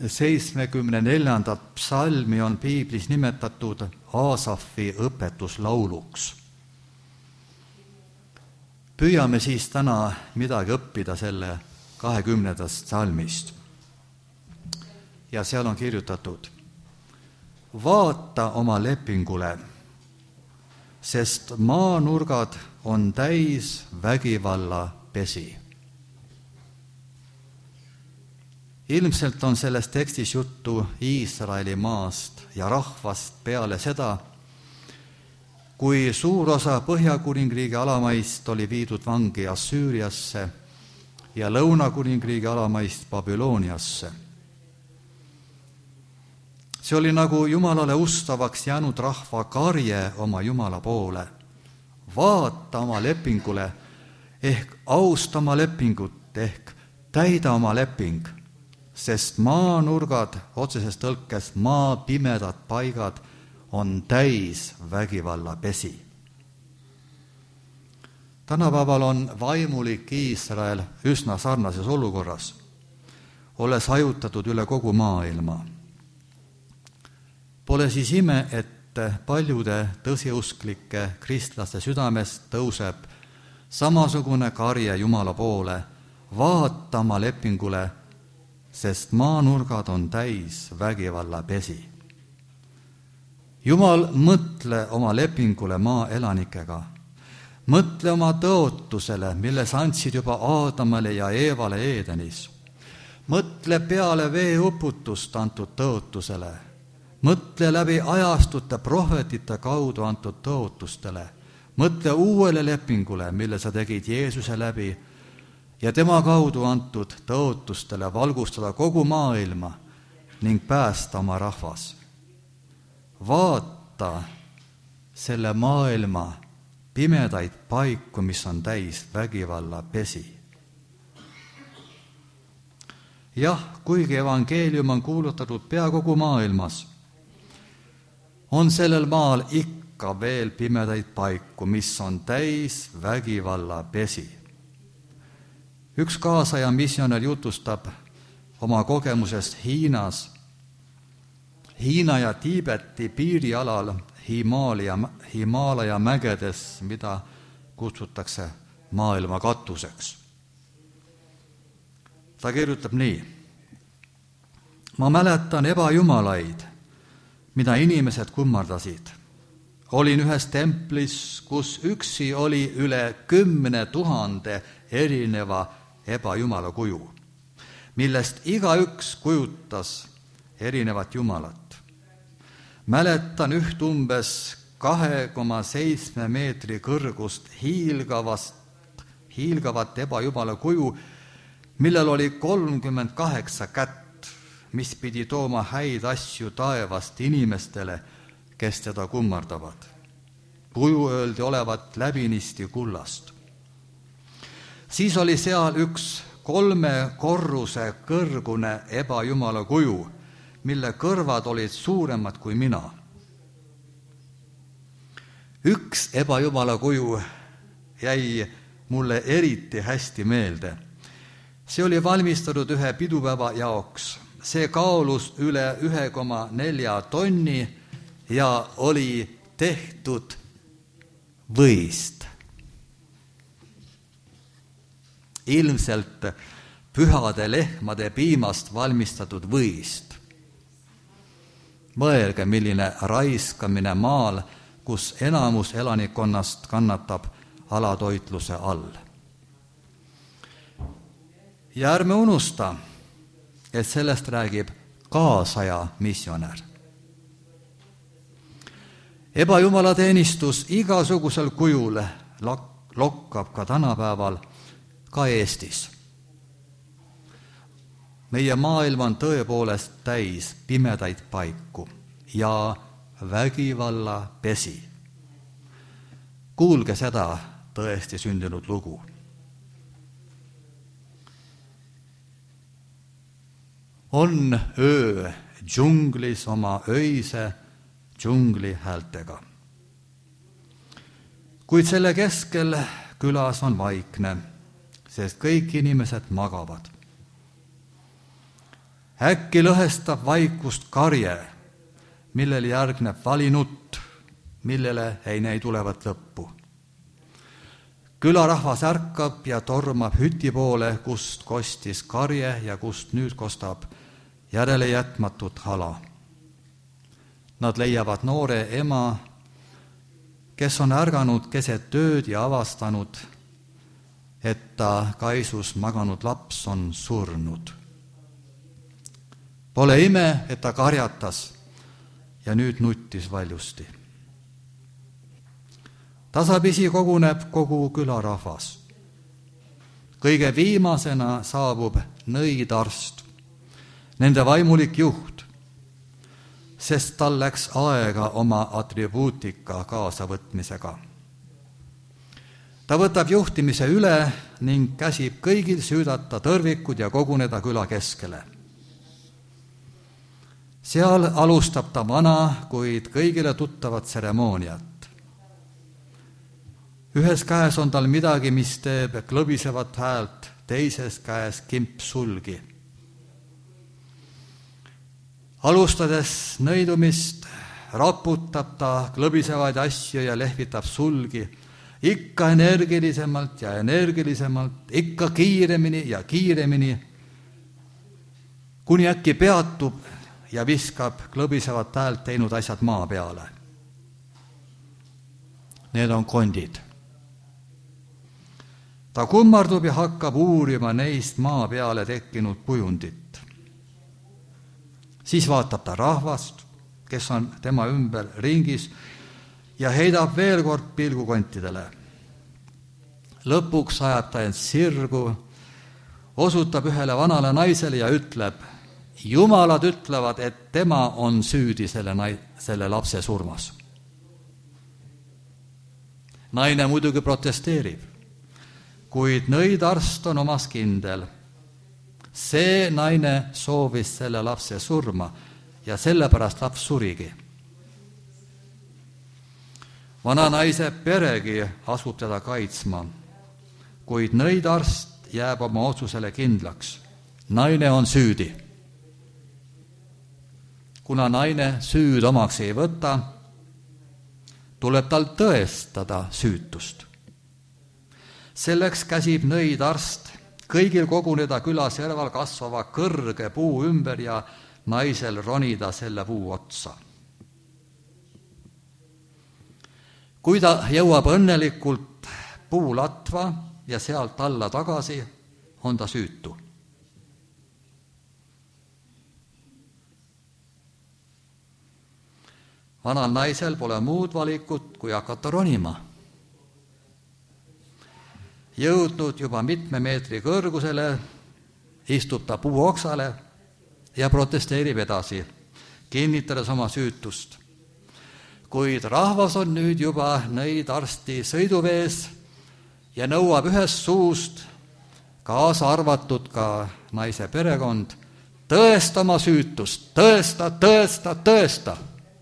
74. psalmi on piiblis nimetatud Aasafi õpetuslauluks. Püüame siis täna midagi õppida selle 20. psalmist. Ja seal on kirjutatud: vaata oma lepingule, sest maanurgad on täis vägivalla pesi. Ilmselt on selles tekstis juttu Iisraeli maast ja rahvast peale seda, kui suur osa Põhjakuningriigi alamaist oli viidud vangi Assüüriasse ja Lõunakuningriigi alamaist Babyloniasse. See oli nagu Jumalale ustavaks jäänud rahva karje oma Jumala poole. Vaata oma lepingule ehk austa oma lepingut ehk täida oma leping, sest maanurgad, otseses tõlkes maa pimedad paigad, on täis vägivalla pesi. Tänapäeval on vaimulik Iisrael üsna sarnases olukorras, olles hajutatud üle kogu maailma. Pole siis ime, et paljude tõsiusklike kristlaste südamest tõuseb samasugune karje Jumala poole: vaata oma lepingule, sest maanurgad on täis vägivalla pesi. Jumal, mõtle oma lepingule maa elanikega. Mõtle oma tõotusele, mille sa andsid juba Aadamale ja Eevale Eedenis. Mõtle peale veeuputust antud tõotusele. Mõtle läbi ajastute prohvetite kaudu antud tõotustele. Mõtle uuele lepingule, mille sa tegid Jeesuse läbi ja tema kaudu antud tõotustele valgustada kogu maailma ning päästa oma rahvas. Vaata selle maailma pimedaid paiku, mis on täis vägivalla pesi. Jah, kuigi evangeelium on kuulutatud pea kogu maailmas, on sellel maal ikka veel pimedaid paiku, mis on täis vägivalla pesi. Üks kaasaja missionär jutustab oma kogemusest Hiinas, Hiina ja Tiibeti piirialal Himaalaja mägedes, mida kutsutakse maailma katuseks. Ta kirjutab nii: ma mäletan ebajumalaid, mida inimesed kummardasid. Olin ühes templis, kus üksi oli üle 10 000 erineva ebajumala kuju, millest igaüks kujutas erinevat jumalat. Mäletan üht umbes 2,7 meetri kõrgust hiilgavat ebajumala kuju, millel oli 38 kätt, mis pidi tooma häid asju taevast inimestele, kes teda kummardavad. Kuju öeldi olevat läbinisti kullast. Siis oli seal üks 3 korruse kõrgune ebajumala kuju, mille kõrvad olid suuremad kui mina. Üks ebajumala kuju jäi mulle eriti hästi meelde. See oli valmistatud ühe pidupäeva jaoks. See kaalus üle 1,4 tonni ja oli tehtud võist. Ilmselt pühade lehmade piimast valmistatud võist. Mõelge, milline raiskamine maal, kus enamus elanikkonnast kannatab alatoitluse all. Ja ärme unusta, et sellest räägib kaasaja missionär. Ebajumalateenistus igasugusel kujul lokkab ka tänapäeval ka Eestis. Meie maailm on tõepoolest täis pimedaid paiku ja vägivalla pesi. Kuulge seda tõesti sündinud lugu. On öö džunglis oma öise džungli häältega. Kuid selle keskel külas on vaikne, sest kõik inimesed magavad. äkki lõhestab vaikust karje, millele järgneb valinutt, millele ei näi tulevat lõppu. Külarahvas ärkab ja tormab hüti poole, kust kostis karje ja kust nüüd kostab järele jätmatut hala. Nad leiavad noore ema, kes on ärganud keset ööd ja avastanud, et ta kaisus maganud laps on surnud. Pole ime, et ta karjatas ja nüüd nuttis valjusti. Tasapisi koguneb kogu külarahvas. Kõige viimasena saabub nõidarst, nende vaimulik juht, sest tal läks aega oma atribuutika kaasavõtmisega. Ta võtab juhtimise üle ning käsib kõigil süüdata tõrvikud ja koguneda küla keskele. Seal alustab ta vana, kuid kõigile tuttavat tseremooniat. Ühes käes on tal midagi, mis teeb klõbisevat häält, teises käes kimp sulgi. Alustades nõidumist raputab ta klõbisevaid asju ja lehvitab sulgi, ikka energilisemalt ja energilisemalt, ikka kiiremini ja kiiremini, kuni äkki peatub ja viskab klõbisevat häält teinud asjad maa peale. Need on kondid. Ta kummardub ja hakkab uurima neist maa peale tekkinud kujundit. Siis vaatab ta rahvast, kes on tema ümber ringis, ja heidab veel kord pilgu kontidele. Lõpuks ajab ta end sirgu, osutab ühele vanale naisele ja ütleb, jumalad ütlevad, et tema on süüdi selle lapse surmas. Naine muidugi protesteerib, kuid nõidarst on omas kindel. See naine soovis selle lapse surma ja sellepärast laps surigi. Vana naise peregi asub teda kaitsma, kuid nõidarst jääb oma otsusele kindlaks. Naine on süüdi. Kuna naine süüd omaks ei võta, tuleb tal tõestada süütust. Selleks käsib nõidarst kõigil koguneda küla serval kasvava kõrge puu ümber ja naisel ronida selle puu otsa. Kui ta jõuab õnnelikult puu latva ja sealt alla tagasi, on ta süütu. Vanal naisel pole muud valikut, kui hakata ronima. Jõudnud juba mitme meetri kõrgusele, istub ta puu oksale ja protesteerib edasi, kinnitades oma süütust. Kuid rahvas on nüüd juba nõidarsti sõiduvees ja nõuab ühest suust, kaasa arvatud ka naise perekond, tõesta oma süütust, tõesta, tõesta, tõesta.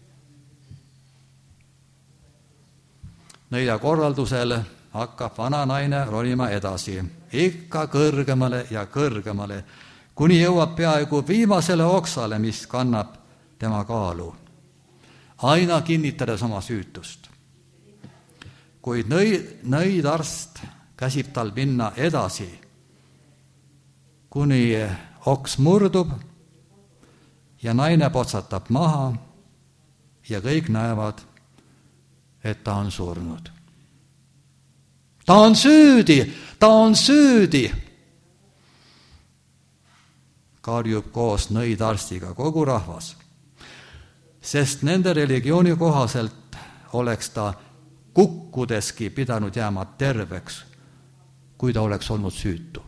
Nõida korraldusel hakkab vana naine ronima edasi, ikka kõrgemale ja kõrgemale, kuni jõuab peaaegu viimasele oksale, mis kannab tema kaalu, aina kinnitades oma süütust. Kuid nõidarst käsib tal minna edasi, kuni oks murdub ja naine potsatab maha ja kõik näevad, et ta on surnud. Ta on süüdi, ta on süüdi, karjub koos nõidarstiga kogu rahvas, sest nende religiooni kohaselt oleks ta kukkudeski pidanud jääma terveks, kui ta oleks olnud süütu.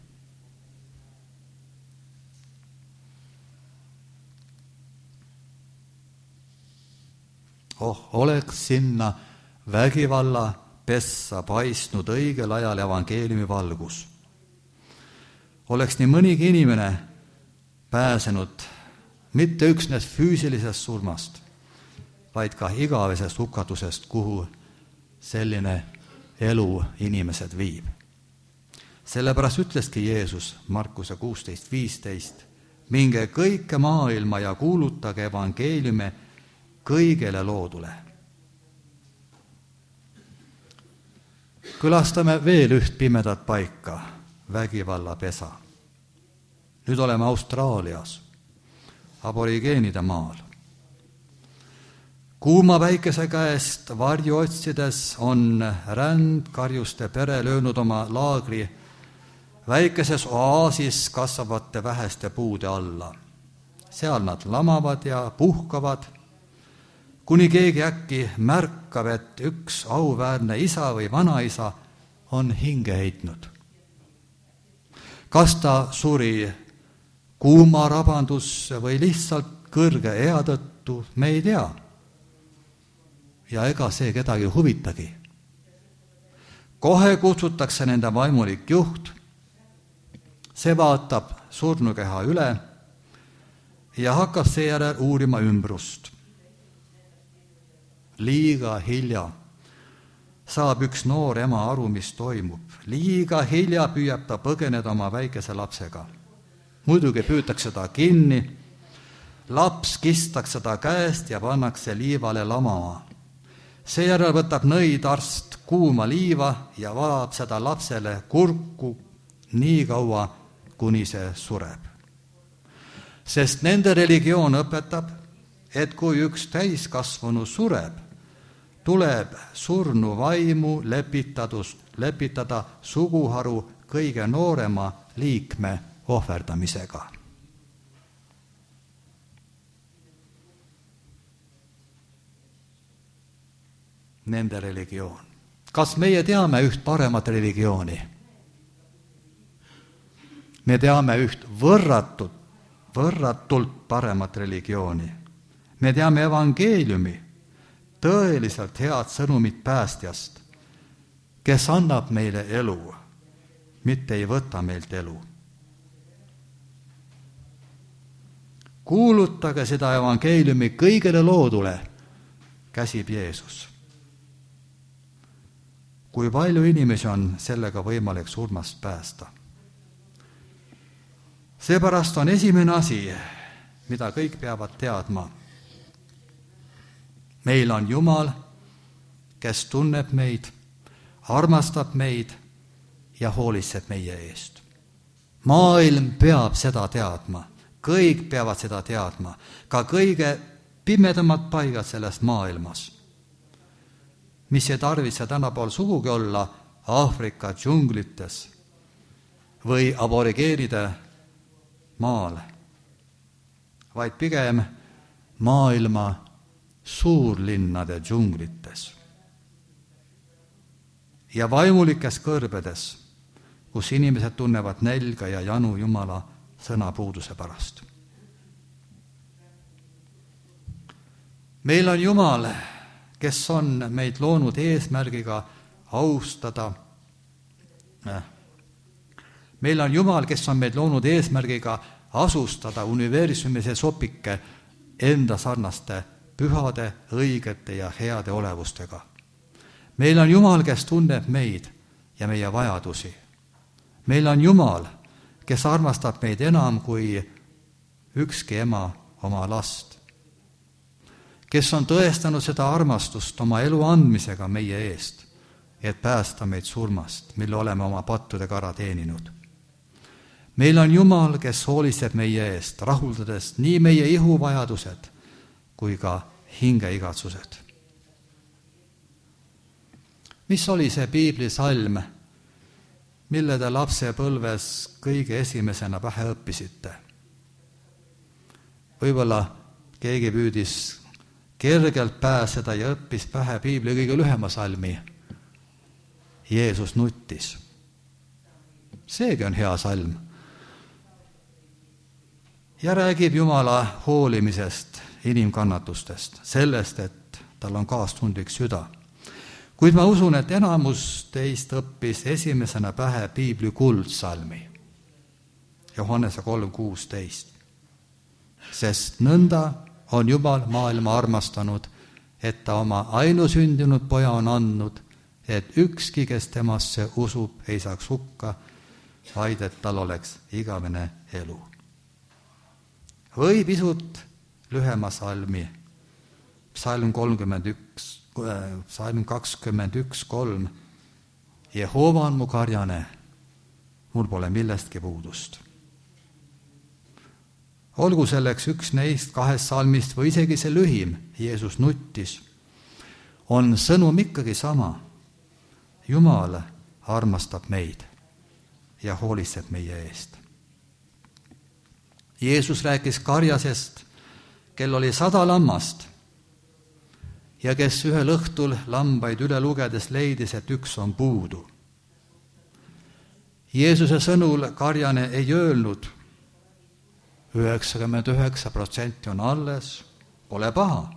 Oleks sinna vägivalla pessa paistnud õigel ajal evangeeliumi valgus. Oleks nii mõnigi inimene pääsenud mitte üksnes füüsilisest surmast, vaid ka igavesest hukatusest, kuhu selline elu inimesed viib. Sellepärast ütleski Jeesus Markuse 16:15, minge kõike maailma ja kuulutage evangeeliumi kõigele loodule. Külastame veel üht pimedat paika, vägivallapesa. Nüüd oleme Austraalias, aborigeenide maal. Kuuma päikese käest varju otsides on rändkarjuste pere löönud oma laagri väikeses oaasis kasvavate väheste puude alla. Seal nad lamavad ja puhkavad, kuni keegi äkki märkab, et üks auväärne isa või vanaisa on hinge heitnud. Kas ta suri kuuma rabandusse või lihtsalt kõrge ea tõttu, me ei tea. Ja ega see kedagi huvitagi. Kohe kutsutakse nende vaimulik juht, see vaatab surnukeha üle ja hakkab seejärel uurima ümbrust. Liiga hilja saab üks noor ema aru, mis toimub. Liiga hilja püüab ta põgeneda oma väikese lapsega. Muidugi püütakse ta kinni, laps kistakse ta käest ja pannakse liivale lamama. Seejärel võtab nõidarst kuuma liiva ja valab seda lapsele kurku nii kaua, kuni see sureb. Sest nende religioon õpetab, et kui üks täiskasvanu sureb, tuleb surnu vaimu lepitada suguharu kõige noorema liikme ohverdamisega. Nende religioon. Kas meie teame üht paremat religiooni? Me teame üht võrratult paremat religiooni. Me teame evangeeliumi, tõeliselt head sõnumit päästjast, kes annab meile elu, mitte ei võta meilt elu. Kuulutage seda evangeeliumi kõigele loodule, käsib Jeesus. Kui palju inimesi on sellega võimalik surmast päästa? Seepärast on esimene asi, mida kõik peavad teadma. Meil on Jumal, kes tunneb meid, armastab meid ja hoolitseb meie eest. Maailm peab seda teadma, kõik peavad seda teadma, ka kõige pimedamad paigad selles maailmas, mis ei tarvitse tänapäeval sugugi olla Aafrika džunglites või aborigeenide maal, vaid pigem maailma suurlinnade džunglites ja vaimulikes kõrbedes, kus inimesed tunnevad nälga ja janu Jumala sõnapuuduse pärast. Meil on Jumal, kes on meid loonud eesmärgiga austada. Meil on Jumal, kes on meid loonud eesmärgiga asustada universumise sopike enda sarnaste pühade, õigete ja heade olevustega. Meil on Jumal, kes tunneb meid ja meie vajadusi. Meil on Jumal, kes armastab meid enam kui ükski ema oma last, kes on tõestanud seda armastust oma elu andmisega meie eest, et päästa meid surmast, mille oleme oma pattudega ära teeninud. Meil on Jumal, kes hoolitseb meie eest, rahuldades nii meie ihuvajadused kui ka hingeigatsused. Mis oli see piiblisalm, mille te lapsepõlves kõige esimesena pähe õppisite? Võib-olla keegi püüdis kergelt pääseda ja õppis pähe piibli kõige lühema salmi. Jeesus nuttis. Seegi on hea salm. Ja räägib Jumala hoolimisest, inimkannatustest, sellest, et tal on kaastundlik süda. Kuid ma usun, et enamus teist õppis esimesena pähe piibli kuldsalmi, Johannese 3:16. Sest nõnda on Jumal maailma armastanud, et ta oma ainusündinud poja on andnud, et ükski, kes temasse usub, ei saaks hukka, vaid et tal oleks igavene elu. või pisut lühema salmi, psalm 21:3. Jehova on mu karjane, mul pole millestki puudust. Olgu selleks üks neist 2 salmist või isegi see lühim, Jeesus nuttis, on sõnum ikkagi sama. Jumal armastab meid ja hoolitseb meie eest. Jeesus rääkis karjasest, kel oli 100 lammast ja kes ühel õhtul lambaid üle lugedes leidis, et üks on puudu. Jeesuse sõnul karjane ei öelnud, 99% on alles, pole paha,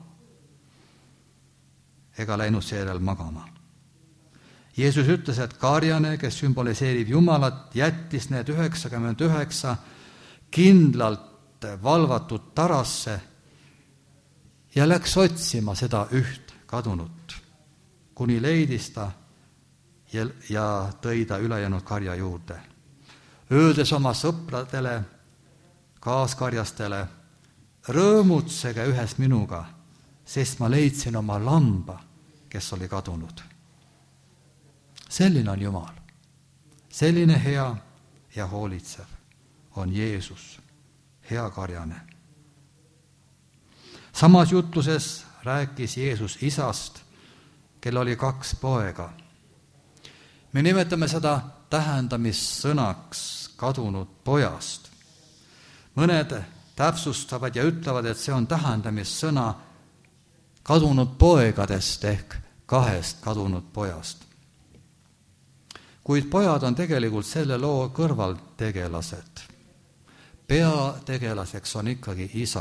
ega läinud seejärel magama. Jeesus ütles, et karjane, kes sümboliseerib Jumalat, jättis need 99 kindlalt valvatud tarasse ja läks otsima seda üht kadunut, kuni leidis ta ja tõi ta ülejäänud karja juurde, öeldes oma sõpradele, kaaskarjastele, rõõmutsege ühes minuga, sest ma leidsin oma lamba, kes oli kadunud. Selline on Jumal, selline hea ja hoolitsev on Jeesus, hea karjane. Samas jutluses rääkis Jeesus isast, kel oli 2 poega. Me nimetame seda tähendamissõnaks kadunud pojast. Mõned täpsustavad ja ütlevad, et see on tähendamissõna kadunud poegadest ehk 2 kadunud pojast. Kuid pojad on tegelikult selle loo kõrvaltegelased. Peategelaseks on ikkagi isa.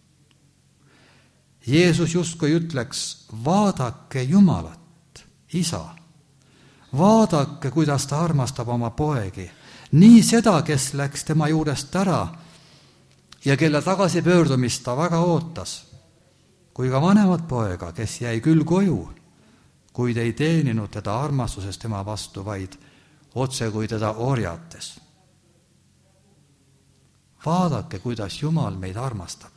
Jeesus justkui ütleks, vaadake Jumalat, isa. Vaadake, kuidas ta armastab oma poegi. Nii seda, kes läks tema juurest ära ja kelle tagasipöördumist ta väga ootas, kui ka vanemat poega, kes jäi küll koju, kuid ei teeninud teda armastuses tema vastu, vaid otse kui teda orjates. Vaadake, kuidas Jumal meid armastab.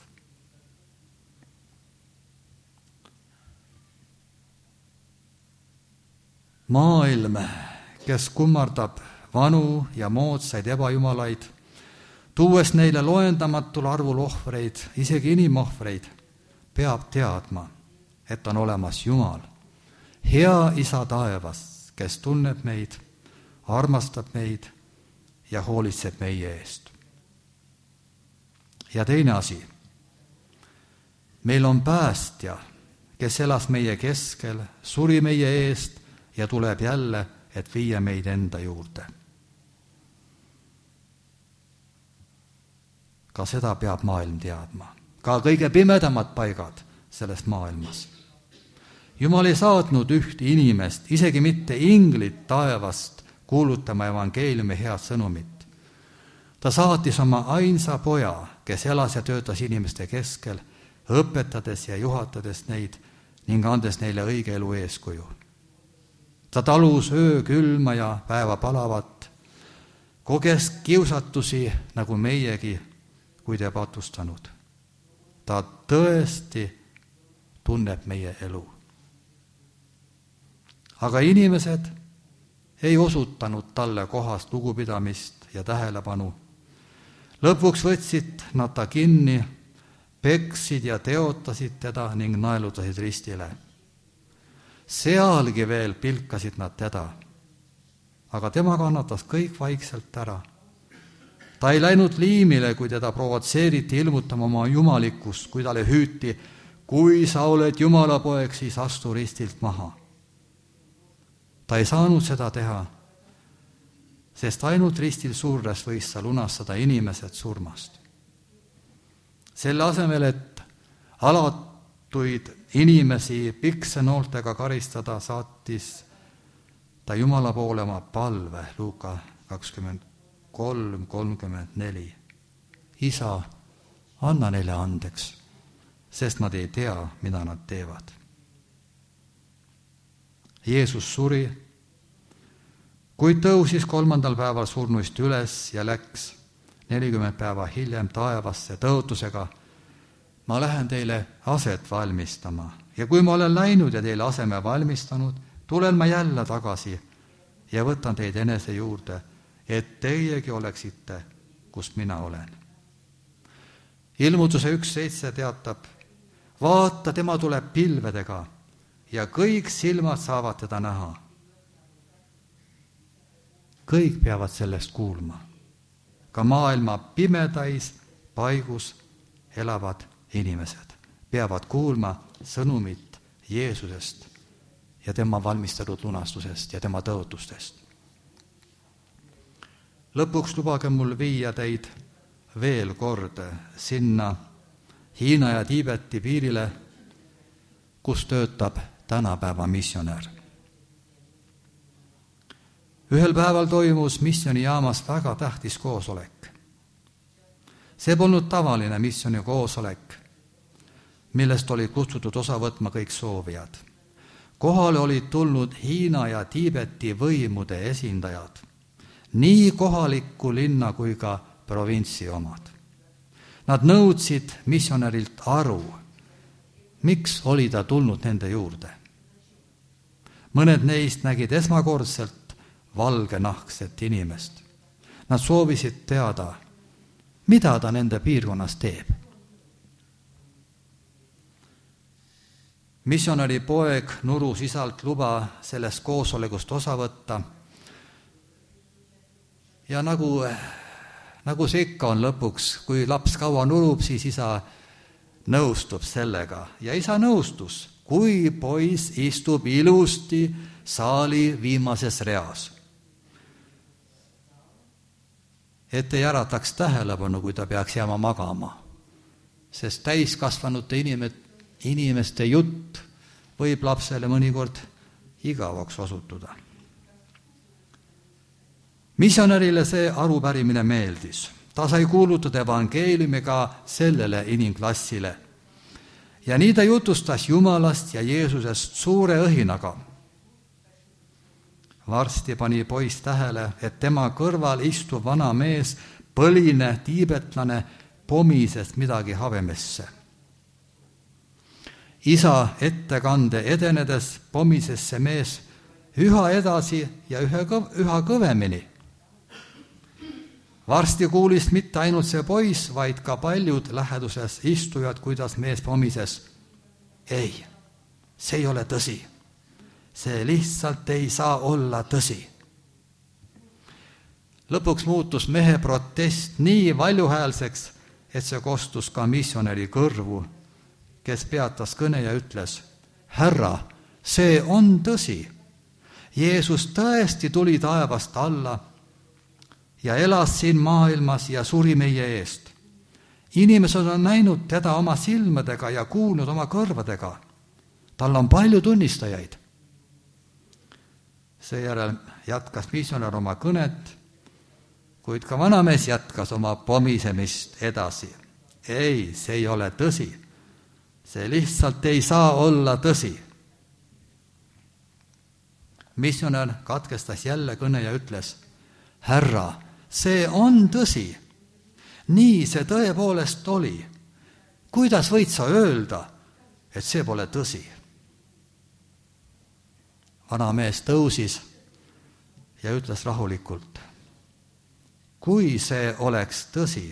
Maailm, kes kummardab vanu ja moodsaid ebajumalaid, tuues neile loendamatul arvul ohvreid, isegi inimohvreid, peab teadma, et on olemas Jumal, hea isa taevas, kes tunneb meid, armastab meid ja hoolitseb meie eest. Ja teine asi, meil on päästja, kes elas meie keskel, suri meie eest ja tuleb jälle, et viia meid enda juurde. Ka seda peab maailm teadma, ka kõige pimedamad paigad selles maailmas. Jumal ei saatnud üht inimest, isegi mitte inglit taevast kuulutama evangeeliumi head sõnumit. Ta saatis oma ainsa poja, kes elas ja töötas inimeste keskel, õpetades ja juhatades neid ning andes neile õige elu eeskuju. Ta talus öö külma ja päeva palavat, koges kiusatusi nagu meiegi, kuid ei patustanud. Ta tõesti tunneb meie elu. Aga inimesed ei osutanud talle kohast lugupidamist ja tähelepanu. Lõpuks võtsid nad ta kinni, peksid ja teotasid teda ning naelutasid ristile. Sealgi veel pilkasid nad teda, aga tema kannatas kõik vaikselt ära. Ta ei läinud liimile, kui teda provotseeriti ilmutama oma jumalikkust, kui talle hüüti, kui sa oled Jumala poeg, siis astu ristilt maha. Ta ei saanud seda teha, sest ainult ristil surres võis sa lunastada inimesed surmast. Selle asemel, et alatuid inimesi piksenooltega karistada, saatis ta Jumala poole oma palve, Luuka 23:34. Isa, anna neile andeks, sest nad ei tea, mida nad teevad. Jeesus suri, kuid tõusis 3. päeval surnuist üles ja läks 40 päeva hiljem taevasse tõotusega: ma lähen teile aset valmistama ja kui ma olen läinud ja teile aseme valmistanud, tulen ma jälle tagasi ja võtan teid enese juurde, et teiegi oleksite, kus mina olen. Ilmutuse 1.7 teatab: vaata, tema tuleb pilvedega ja kõik silmad saavad teda näha. Kõik peavad sellest kuulma. Ka maailma pimedais paigus elavad inimesed peavad kuulma sõnumit Jeesusest ja tema valmistatud lunastusest ja tema tõotustest. Lõpuks lubage mul viia teid veel kord sinna Hiina ja Tiibeti piirile, kus töötab tänapäeva missionär. Ühel päeval toimus missionijaamas väga tähtis koosolek. See polnud tavaline missioni koosolek, millest oli kutsutud osa võtma kõik soovijad. Kohale olid tulnud Hiina ja Tiibeti võimude esindajad, nii kohaliku linna kui ka provintsi omad. Nad nõudsid missionärilt aru, miks oli ta tulnud nende juurde. Mõned neist nägid esmakordselt valgenahkset inimest. Nad soovisid teada, mida ta nende piirkonnas teeb. Missionäri poeg nurus isalt luba sellest koosolekust osa võtta ja nagu see ikka on lõpuks, kui laps kaua nurub, siis isa nõustub sellega ja isa nõustus, kui poiss istub ilusti saali viimases reas. Et ei ärataks tähelepanu, kui ta peaks jääma magama, sest täiskasvanute inimeste jutt võib lapsele mõnikord igavaks osutuda. Missionärile see arupärimine meeldis. Ta sai kuulutada evangeeliumi ka sellele inimklassile. Ja nii ta jutustas Jumalast ja Jeesusest suure õhinaga. Varsti pani poiss tähele, et tema kõrval istuv vana mees, põline tiibetlane, pomises midagi havemesse. Isa ettekande edenedes pomises see mees üha edasi ja üha kõvemini. Varsti kuulis mitte ainult see poiss, vaid ka paljud läheduses istujad, kuidas mees pomises. Ei, see ei ole tõsi. See lihtsalt ei saa olla tõsi. Lõpuks muutus mehe protest nii valjuhäälseks, et see kostus ka missionäri kõrvu, kes peatas kõne ja ütles: Härra, see on tõsi. Jeesus tõesti tuli taevast alla ja elas siin maailmas ja suri meie eest. Inimesed on näinud teda oma silmadega ja kuulnud oma kõrvadega. Tal on palju tunnistajaid. Seejärel jätkas missionär oma kõnet, kuid ka vanamees jätkas oma pomisemist edasi. Ei, see ei ole tõsi. See lihtsalt ei saa olla tõsi. Missionär katkestas jälle kõne ja ütles: Härra, see on tõsi. Nii see tõepoolest oli. Kuidas võid sa öelda, et see pole tõsi? Vanamees tõusis ja ütles rahulikult: kui see oleks tõsi,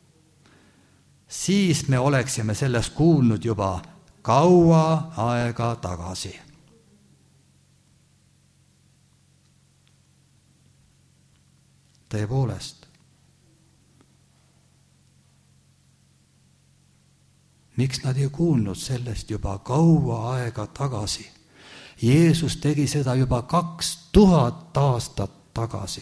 siis me oleksime sellest kuulnud juba kaua aega tagasi. Tõepoolest. Miks nad ei kuulnud sellest juba kaua aega tagasi? Jeesus tegi seda juba 2000 aastat tagasi.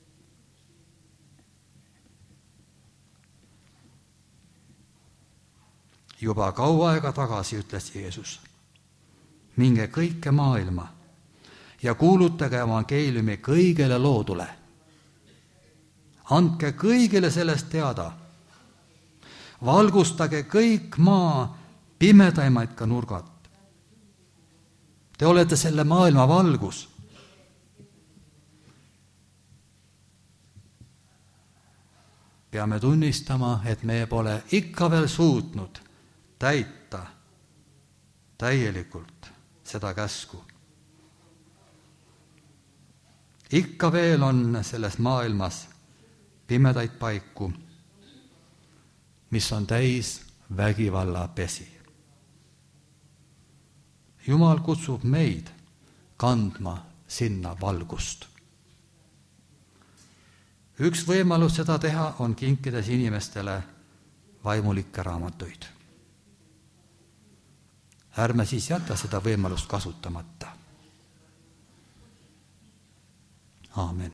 Juba kaua aega tagasi ütles Jeesus: minge kõike maailma ja kuulutage evangeeliumi kõigele loodule. Andke kõigile sellest teada. Valgustage kõik maa pimedaimaid ka nurgad. Te olete selle maailma valgus. peame tunnistama, et me pole ikka veel suutnud täita täielikult seda käsku. Ikka veel on selles maailmas pimedaid paiku, mis on täis vägivallapesi. Jumal kutsub meid kandma sinna valgust. Üks võimalus seda teha on kinkides inimestele vaimulikke raamatuid. Ärme siis jäta seda võimalust kasutamata. Aamen.